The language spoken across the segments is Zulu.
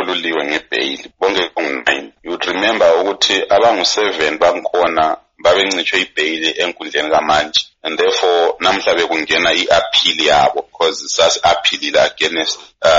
bakhululiwe ngebail bonke ku9. You would remember ukuthi abangu7 bangikhona babencitshwe ibail enkundleni kamanje, and therefore namhla bekungena iappeal yabo because sas-appealile against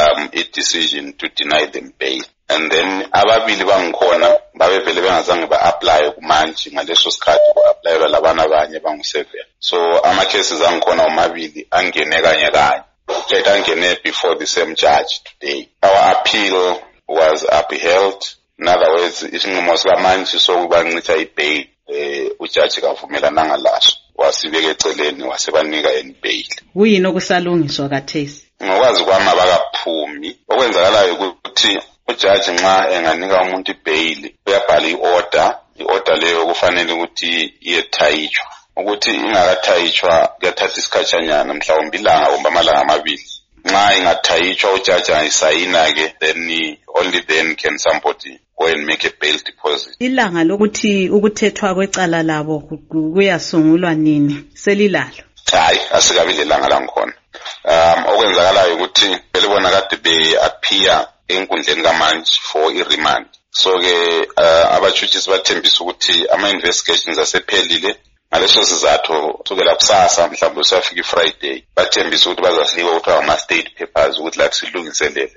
a decision to deny them bail. And then ababili bangikhona babevele bengazange ba-apply kumanje ngaleso sikhathi ku-applyelwa labana abanye bangu7. So ama-cases angikhona omabili angene kanye kanye. Let angene before the same judge today. Our appeal was upheld. In other words, isinqumo sikamanje sokubancitha ibail ujaji kavumelananga laso, wasibeka eceleni wasebanika bail. Kuyini okusalungiswa kathesi? Ngokwazi kwami abakaphumi. Okwenzakalayo ukuthi ujaji nxa enganika umuntu ibail uyabhala i-order leyo kufanele ukuthi iyethayitshwa. Ukuthi ingakathayitshwa kuyathatha isikhatshanyana mhlawumbe ilanga kumbe amalanga amabili. Nxa ingathayitshwa ujaji ayisayina ke, then only then can somebody go and make a bail deposit. Ilanga lokuthi ukuthethwa kwecala labo kuyasungulwa nini? Selilalo? Hayi, asikabi lelanga langikhona. Okwenzakalayo ukuthi belibona kade be-appear enkundleni kamanje for i-remand. So ke abajudges bathembisa ukuthi ama-investigations asephelile. Ngaleso sizathu kusukela kusasa mhlawumbe usafika iFriday bathembisa ukuthi bazasinika ukuthi ama-state papers ukuthi la silungiselele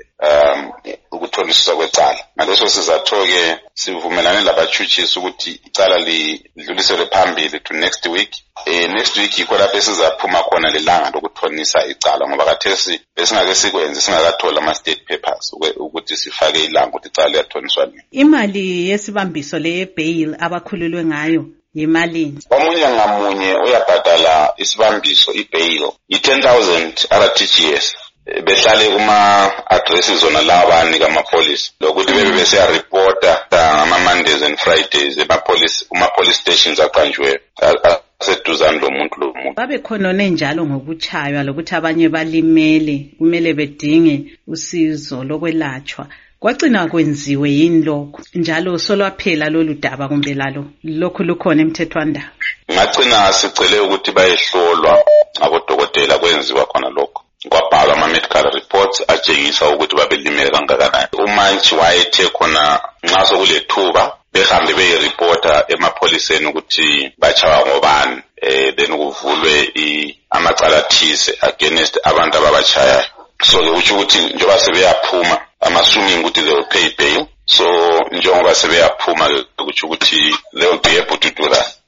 ukuthoniswa kwecala. Ngaleso sizathu-ke sivumelane labajudges ukuthi icala lidluliselwe phambili to next week. Next week yikho lapho sizaphuma khona lelanga lokuthonisa icala ngoba kathesi besingake sikwenze singakathola ama-state papers ukuthi sifake ilanga ukuthi icala liyathoniswa nini. Imali yesibambiso le-bail abakhululwe ngayo yimalini? Omunye ngamunye uyabhadala isibambiso ibail i-10,000 RTGS. Behlale kuma-addresses zona la abanika amapolice lokuthi bebe beseyareporta ngama-Mondays and Fridays kuma-police stations aqanjwe aseduzane lomuntu. Babe khonone njalo ngokuchaywa lokuthi abanye balimele kumele bedinge usizo lokwelatshwa. Kwagcina kwenziwe yini lokho? Njalo solwaphela lolu daba kumbe lalo lokho lukhona emthethwandaba? Ngagcina sicele ukuthi bayehlolwa abodokotela kwenziwa khona lokho. Kwabhalwa ama-medical reports atshengisa ukuthi babelimele kangakanani. Umantshi wayethe khona nxa sokulethuba behambe beyireporta emapholiseni ukuthi bachawa ngobani, then kuvulwe amacala athize against abantu ababachayayo. So ukusho ukuthi njengoba sebeyaphuma, I'm assuming ukuthi they will pay bail. So njengoba sebeyaphuma ukusho ukuthi they will be able to do that.